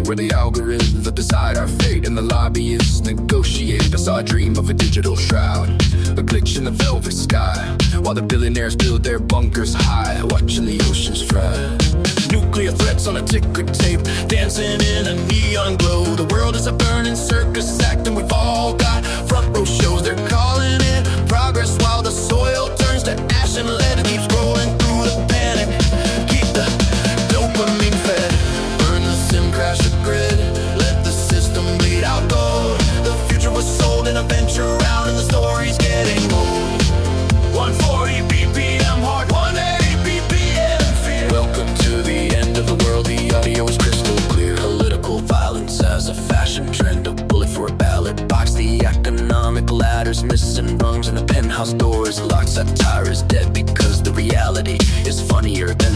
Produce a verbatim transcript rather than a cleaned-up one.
state where the algorithms that decide our fate and the lobbyists negotiate. I saw a dream of a digital shroud, a glitch in the velvet sky, while the billionaires build their bunkers high, watching the oceans fry. Nuclear threats on a ticker tape, dancing in a neon glow. The world is a burning circus act, and we've all got front row shows. They're calling it progress while the soil turns to ash and lead. It keeps rolling through the panic, keep the dopamine fed. Burn the sim, crash the grid, let the system bleed out gold. The future was sold in a venture round, and the story's getting old. one forty B P M hard, one eighty B P M fear. Welcome to the end of the world, the audio is crystal clear. Political violence as a fashion trend, a bullet for a ballot box. The economic ladder's missing rungs, and the penthouse door is locked. Satire is dead because the reality is funnier than